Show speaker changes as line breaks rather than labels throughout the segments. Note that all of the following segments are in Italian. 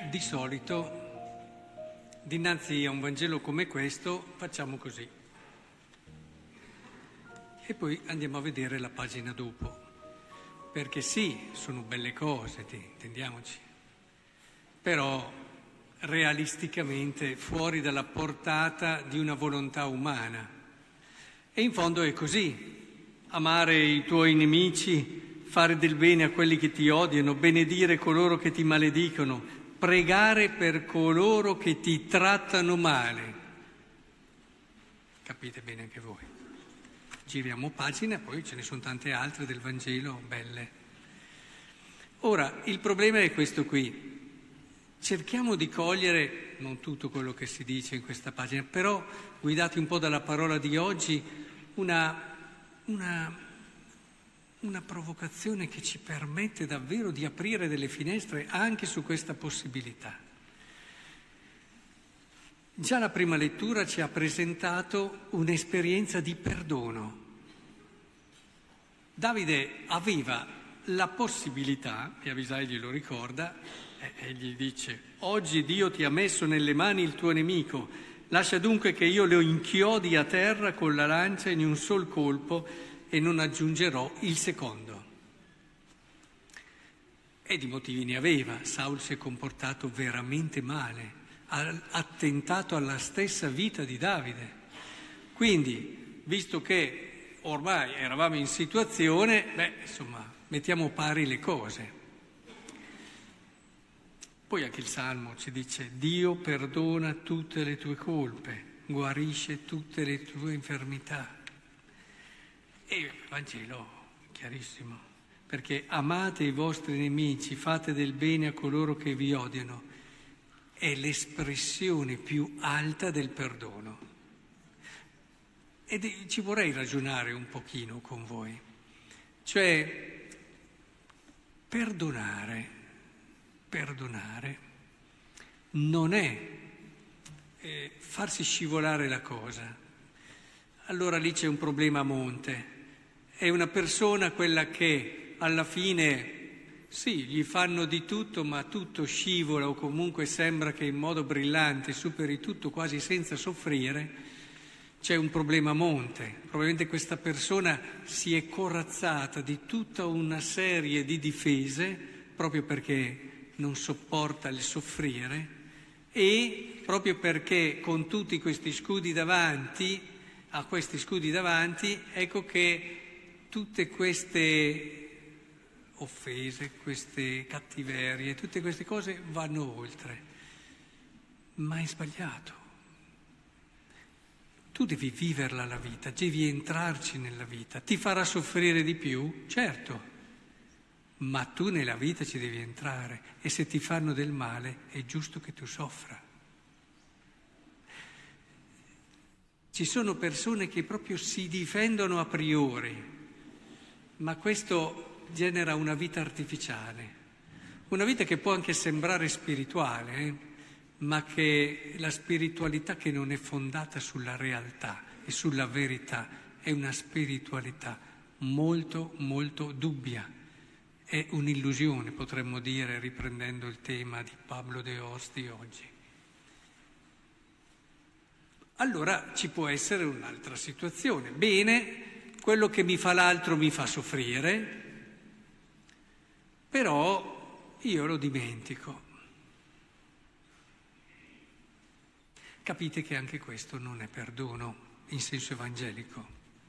Di solito, dinanzi a un Vangelo come questo, facciamo così. E poi andiamo a vedere la pagina dopo. Perché sì, sono belle cose, intendiamoci. Però realisticamente fuori dalla portata di una volontà umana. E in fondo è così. Amare i tuoi nemici, fare del bene a quelli che ti odiano, benedire coloro che ti maledicono, pregare per coloro che ti trattano male. Capite bene anche voi. Giriamo pagina, poi ce ne sono tante altre del Vangelo, belle. Ora, il problema è questo qui. Cerchiamo di cogliere, non tutto quello che si dice in questa pagina, però guidati un po' dalla parola di oggi, una provocazione che ci permette davvero di aprire delle finestre anche su questa possibilità. Già la prima lettura ci ha presentato un'esperienza di perdono. Davide aveva la possibilità, e Abisai glielo ricorda, e gli dice: oggi Dio ti ha messo nelle mani il tuo nemico, lascia dunque che io lo inchiodi a terra con la lancia in un sol colpo e non aggiungerò il secondo. E di motivi ne aveva. Saul si è comportato veramente male, ha attentato alla stessa vita di Davide. Quindi, visto che ormai eravamo in situazione, mettiamo pari le cose. Poi anche il Salmo ci dice: Dio perdona tutte le tue colpe, guarisce tutte le tue infermità. E il Vangelo è chiarissimo, perché amate i vostri nemici, fate del bene a coloro che vi odiano, è l'espressione più alta del perdono. Ed ci vorrei ragionare un pochino con voi. Cioè, perdonare non è farsi scivolare la cosa. Allora lì c'è un problema a monte. È una persona quella che alla fine, sì, gli fanno di tutto, ma tutto scivola o comunque sembra che in modo brillante superi tutto quasi senza soffrire. C'è un problema a monte. Probabilmente questa persona si è corazzata di tutta una serie di difese proprio perché non sopporta il soffrire e proprio perché con tutti questi scudi davanti, ecco che tutte queste offese, queste cattiverie, tutte queste cose vanno oltre. Ma è sbagliato. Tu devi viverla la vita, devi entrarci nella vita. Ti farà soffrire di più? Certo, ma tu nella vita ci devi entrare e se ti fanno del male è giusto che tu soffra. Ci sono persone che proprio si difendono a priori, ma questo genera una vita artificiale, una vita che può anche sembrare spirituale, ma che la spiritualità che non è fondata sulla realtà e sulla verità è una spiritualità molto, molto dubbia. È un'illusione, potremmo dire, riprendendo il tema di Pablo de Oz di oggi. Allora ci può essere un'altra situazione. Bene, quello che mi fa l'altro mi fa soffrire, però io lo dimentico. Capite che anche questo non è perdono in senso evangelico.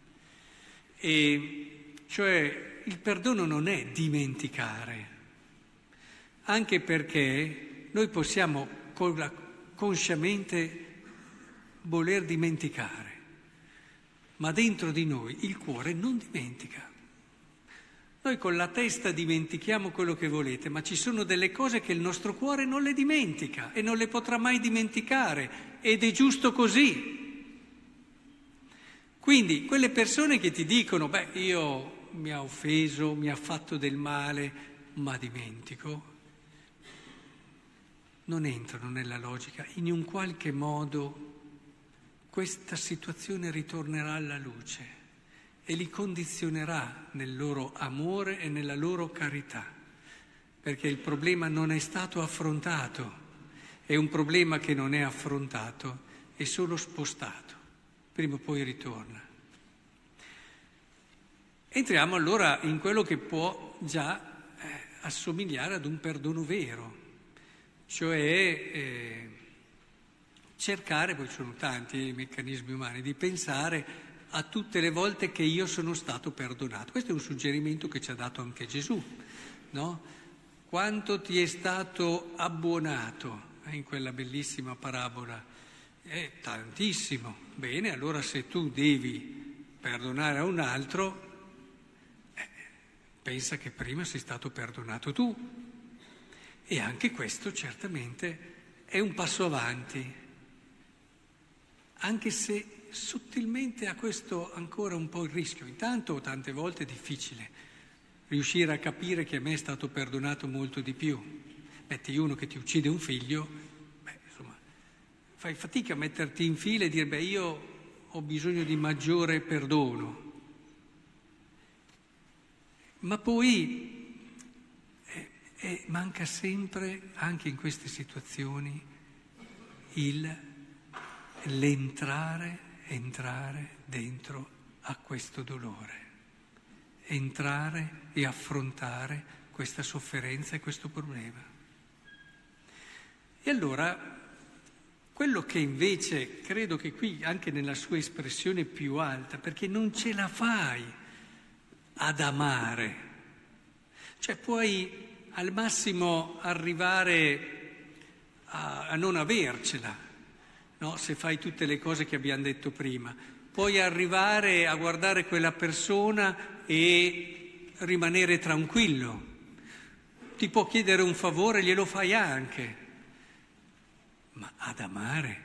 E cioè il perdono non è dimenticare, anche perché noi possiamo consciamente voler dimenticare, ma dentro di noi il cuore non dimentica. Noi con la testa dimentichiamo quello che volete, ma ci sono delle cose che il nostro cuore non le dimentica e non le potrà mai dimenticare, ed è giusto così. Quindi quelle persone che ti dicono: io mi ha offeso, mi ha fatto del male, ma dimentico, non entrano nella logica. In un qualche modo questa situazione ritornerà alla luce e li condizionerà nel loro amore e nella loro carità, perché il problema non è stato affrontato, è un problema che non è affrontato, è solo spostato, prima o poi ritorna. Entriamo allora in quello che può già assomigliare ad un perdono vero, cioè cercare, poi sono tanti i meccanismi umani, di pensare a tutte le volte che io sono stato perdonato. Questo è un suggerimento che ci ha dato anche Gesù, no? Quanto ti è stato abbuonato in quella bellissima parabola? Tantissimo. Bene, allora se tu devi perdonare a un altro, pensa che prima sei stato perdonato tu. E anche questo certamente è un passo avanti, anche se sottilmente ha questo ancora un po' il rischio. Intanto tante volte è difficile riuscire a capire che a me è stato perdonato molto di più. Metti uno che ti uccide un figlio, insomma, fai fatica a metterti in fila e dire io ho bisogno di maggiore perdono. Ma poi manca sempre, anche in queste situazioni, entrare dentro a questo dolore, entrare e affrontare questa sofferenza e questo problema. E allora, quello che invece credo che qui, anche nella sua espressione più alta, perché non ce la fai ad amare, cioè puoi al massimo arrivare a non avercela, no? Se fai tutte le cose che abbiamo detto prima, puoi arrivare a guardare quella persona e rimanere tranquillo, ti può chiedere un favore, glielo fai anche, ma ad amare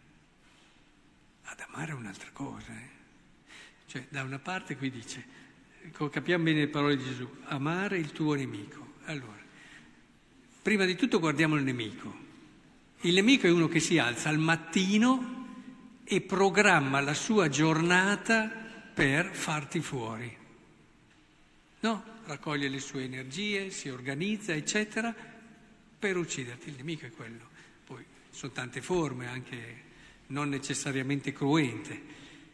è un'altra cosa. Cioè, da una parte qui dice, capiamo bene le parole di Gesù, amare il tuo nemico. Allora, prima di tutto guardiamo il nemico. Il nemico è uno che si alza al mattino e programma la sua giornata per farti fuori. No? Raccoglie le sue energie, si organizza, eccetera, per ucciderti. Il nemico è quello. Poi sono tante forme, anche non necessariamente cruente.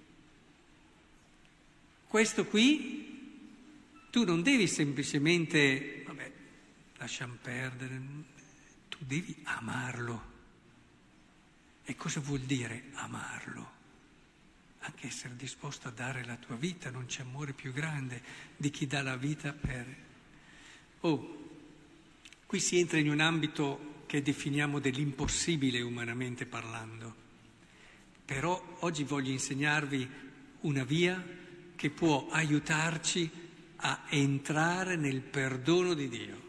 Questo qui tu non devi semplicemente, lasciamo perdere, tu devi amarlo. E cosa vuol dire amarlo? Anche essere disposto a dare la tua vita, non c'è amore più grande di chi dà la vita per... Qui si entra in un ambito che definiamo dell'impossibile umanamente parlando. Però oggi voglio insegnarvi una via che può aiutarci a entrare nel perdono di Dio.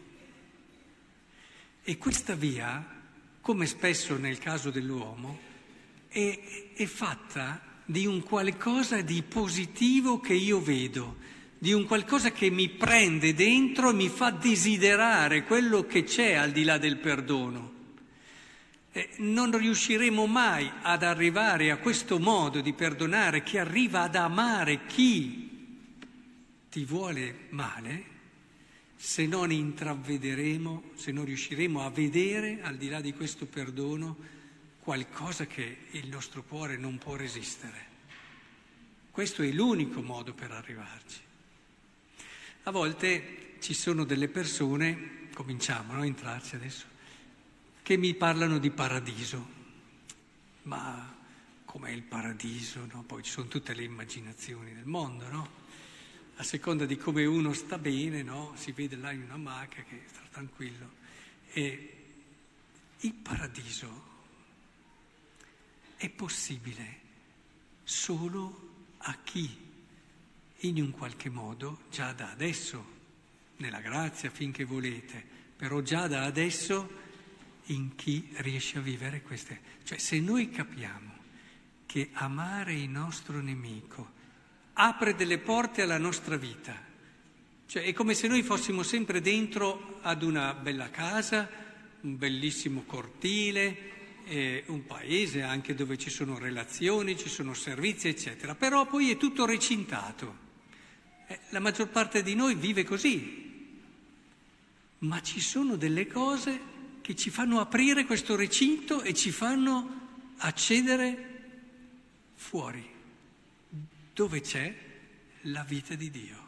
E questa via, come spesso nel caso dell'uomo, è fatta di un qualcosa di positivo che io vedo, di un qualcosa che mi prende dentro e mi fa desiderare quello che c'è al di là del perdono. Non riusciremo mai ad arrivare a questo modo di perdonare che arriva ad amare chi ti vuole male, se non intravvederemo, se non riusciremo a vedere al di là di questo perdono qualcosa che il nostro cuore non può resistere. Questo è l'unico modo per arrivarci. A volte ci sono delle persone, cominciamo a entrarci adesso, che mi parlano di paradiso. Ma com'è il paradiso? No? Poi ci sono tutte le immaginazioni del mondo, no? A seconda di come uno sta bene, no? Si vede là in una maca che sta tranquillo. E il paradiso è possibile solo a chi in un qualche modo già da adesso, nella grazia finché volete, però già da adesso in chi riesce a vivere queste. Cioè se noi capiamo che amare il nostro nemico apre delle porte alla nostra vita, cioè è come se noi fossimo sempre dentro ad una bella casa, un bellissimo cortile, un paese anche dove ci sono relazioni, ci sono servizi, eccetera, però poi è tutto recintato. La maggior parte di noi vive così, ma ci sono delle cose che ci fanno aprire questo recinto e ci fanno accedere fuori, dove c'è la vita di Dio.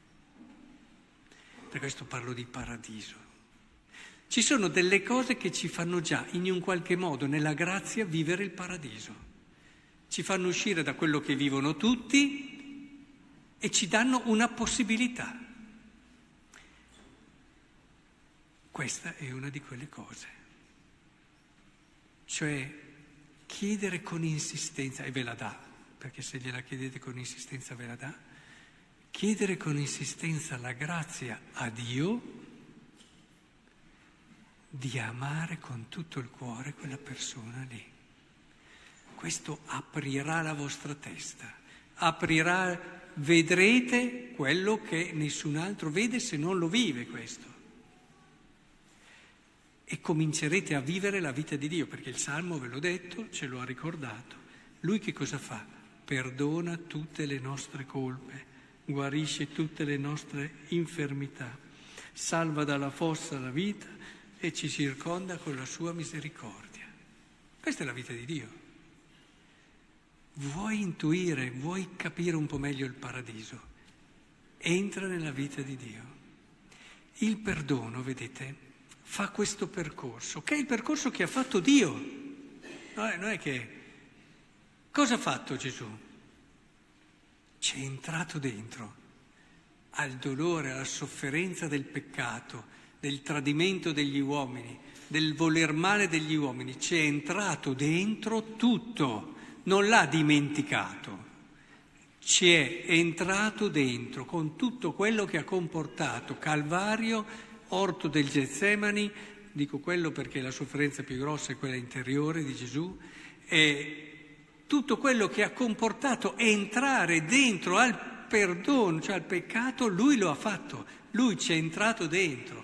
Per questo parlo di paradiso. Ci sono delle cose che ci fanno già, in un qualche modo, nella grazia, vivere il paradiso. Ci fanno uscire da quello che vivono tutti e ci danno una possibilità. Questa è una di quelle cose. Cioè, chiedere con insistenza, e ve la dà, perché se gliela chiedete con insistenza ve la dà, chiedere con insistenza la grazia a Dio di amare con tutto il cuore quella persona lì. Questo aprirà la vostra testa, vedrete quello che nessun altro vede se non lo vive questo. E comincerete a vivere la vita di Dio, perché il Salmo, ve l'ho detto, ce lo ha ricordato. Lui che cosa fa? Perdona tutte le nostre colpe, guarisce tutte le nostre infermità, salva dalla fossa la vita e ci circonda con la sua misericordia. Questa è la vita di Dio. Vuoi intuire, vuoi capire un po' meglio il paradiso? Entra nella vita di Dio. Il perdono, vedete, fa questo percorso, che è il percorso che ha fatto Dio. Non è che... Cosa ha fatto Gesù? Ci è entrato dentro, al dolore, alla sofferenza del peccato, del tradimento degli uomini, del voler male degli uomini. Ci è entrato dentro tutto, non l'ha dimenticato. Ci è entrato dentro con tutto quello che ha comportato Calvario, orto del Getsemani, dico quello perché la sofferenza più grossa è quella interiore di Gesù, e tutto quello che ha comportato entrare dentro al perdono, cioè al peccato, lui lo ha fatto, lui ci è entrato dentro.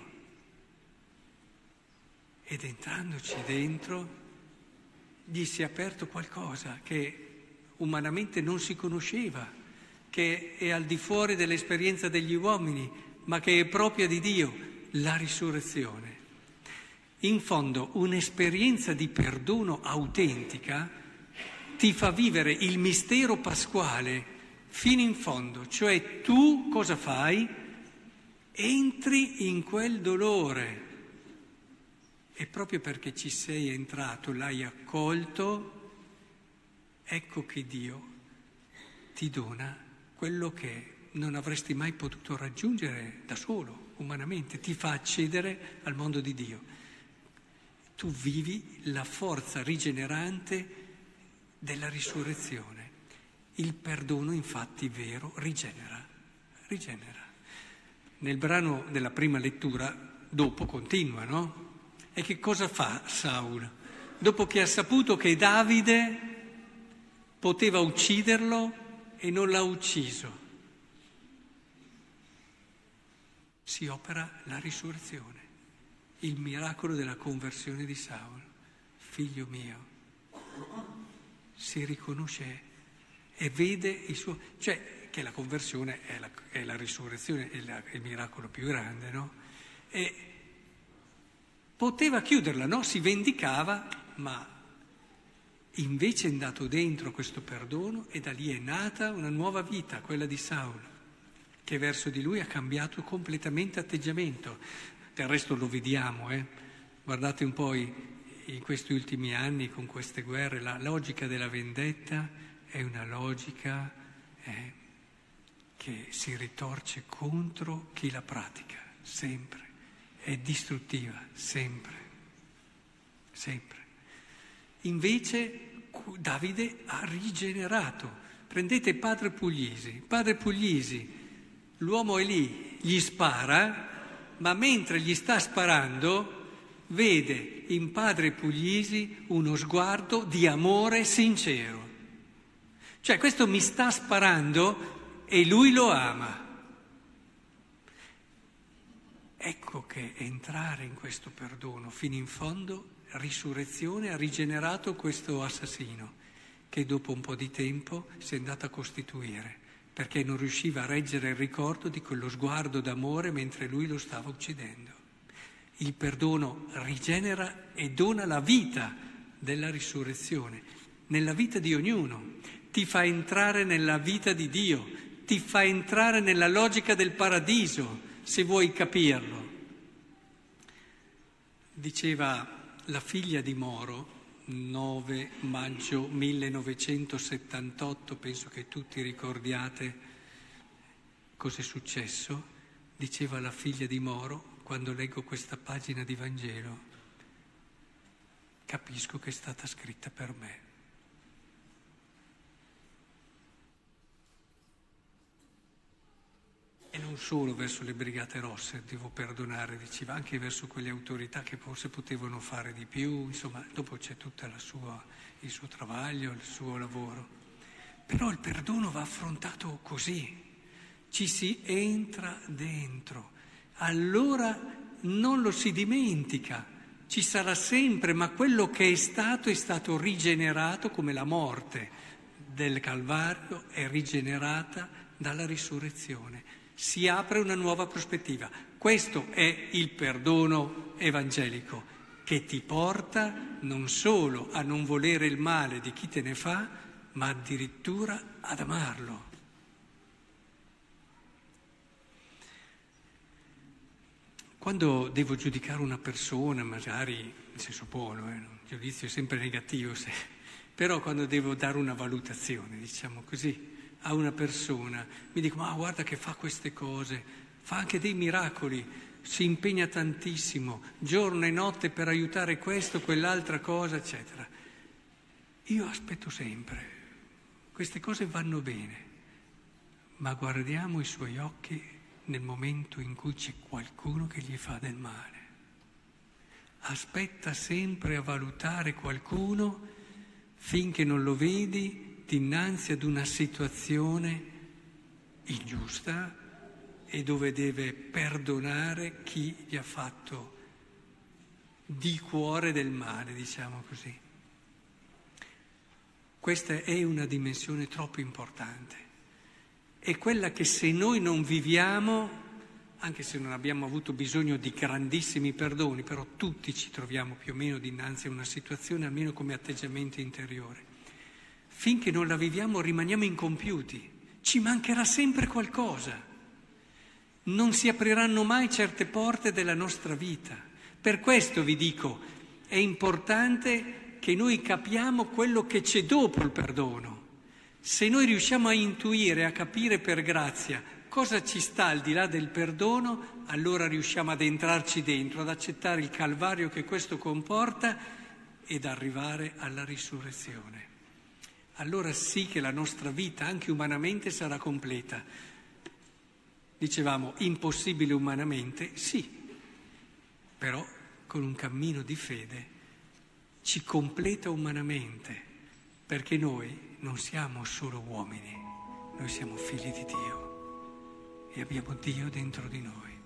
Ed entrandoci dentro gli si è aperto qualcosa che umanamente non si conosceva, che è al di fuori dell'esperienza degli uomini, ma che è propria di Dio, la risurrezione. In fondo un'esperienza di perdono autentica ti fa vivere il mistero pasquale fino in fondo, cioè tu cosa fai? Entri in quel dolore e proprio perché ci sei entrato, l'hai accolto, ecco che Dio ti dona quello che non avresti mai potuto raggiungere da solo, umanamente, ti fa accedere al mondo di Dio. Tu vivi la forza rigenerante della risurrezione. Il perdono, infatti, vero, rigenera. Nel brano della prima lettura, dopo continua, no? E che cosa fa Saul? Dopo che ha saputo che Davide poteva ucciderlo e non l'ha ucciso, si opera la risurrezione, il miracolo della conversione di Saul. Figlio mio, si riconosce e vede il suo... Cioè, che la conversione è la risurrezione, è il miracolo più grande, no? E poteva chiuderla, no? Si vendicava, ma invece è andato dentro questo perdono e da lì è nata una nuova vita, quella di Saul, che verso di lui ha cambiato completamente atteggiamento. Del resto lo vediamo, Guardate un po' in questi ultimi anni con queste guerre, la logica della vendetta è una logica che si ritorce contro chi la pratica, sempre, è distruttiva, sempre. Invece Davide ha rigenerato. Prendete Padre Puglisi, l'uomo è lì, gli spara, ma mentre gli sta sparando vede in Padre Puglisi uno sguardo di amore sincero. Cioè questo mi sta sparando e lui lo ama. Ecco che entrare in questo perdono fino in fondo, risurrezione, ha rigenerato questo assassino che dopo un po' di tempo si è andato a costituire perché non riusciva a reggere il ricordo di quello sguardo d'amore mentre lui lo stava uccidendo. Il perdono rigenera e dona la vita della risurrezione, nella vita di ognuno. Ti fa entrare nella vita di Dio, ti fa entrare nella logica del paradiso, se vuoi capirlo. Diceva la figlia di Moro, 9 maggio 1978, penso che tutti ricordiate cos'è successo, diceva la figlia di Moro, quando leggo questa pagina di Vangelo, capisco che è stata scritta per me. E non solo verso le Brigate Rosse devo perdonare, diceva, anche verso quelle autorità che forse potevano fare di più, insomma, dopo c'è tutto il suo travaglio, il suo lavoro. Però il perdono va affrontato così, ci si entra dentro. Allora non lo si dimentica, ci sarà sempre, ma quello che è stato rigenerato, come la morte del Calvario è rigenerata dalla risurrezione. Si apre una nuova prospettiva. Questo è il perdono evangelico, che ti porta non solo a non volere il male di chi te ne fa, ma addirittura ad amarlo. Quando devo giudicare una persona, magari, in senso buono, il giudizio è sempre negativo, però quando devo dare una valutazione, diciamo così, a una persona, mi dico, ma guarda che fa queste cose, fa anche dei miracoli, si impegna tantissimo, giorno e notte per aiutare questo, quell'altra cosa, eccetera. Io aspetto sempre, queste cose vanno bene, ma guardiamo i suoi occhi nel momento in cui c'è qualcuno che gli fa del male. Aspetta sempre a valutare qualcuno finché non lo vedi dinanzi ad una situazione ingiusta e dove deve perdonare chi gli ha fatto di cuore del male, diciamo così. Questa è una dimensione troppo importante. È quella che se noi non viviamo, anche se non abbiamo avuto bisogno di grandissimi perdoni, però tutti ci troviamo più o meno dinanzi a una situazione, almeno come atteggiamento interiore. Finché non la viviamo rimaniamo incompiuti, ci mancherà sempre qualcosa. Non si apriranno mai certe porte della nostra vita. Per questo vi dico, è importante che noi capiamo quello che c'è dopo il perdono. Se noi riusciamo a intuire, a capire per grazia cosa ci sta al di là del perdono, allora riusciamo ad entrarci dentro, ad accettare il calvario che questo comporta ed arrivare alla risurrezione. Allora sì che la nostra vita, anche umanamente, sarà completa. Dicevamo, impossibile umanamente, sì, però con un cammino di fede ci completa umanamente, perché noi non siamo solo uomini, noi siamo figli di Dio e abbiamo Dio dentro di noi.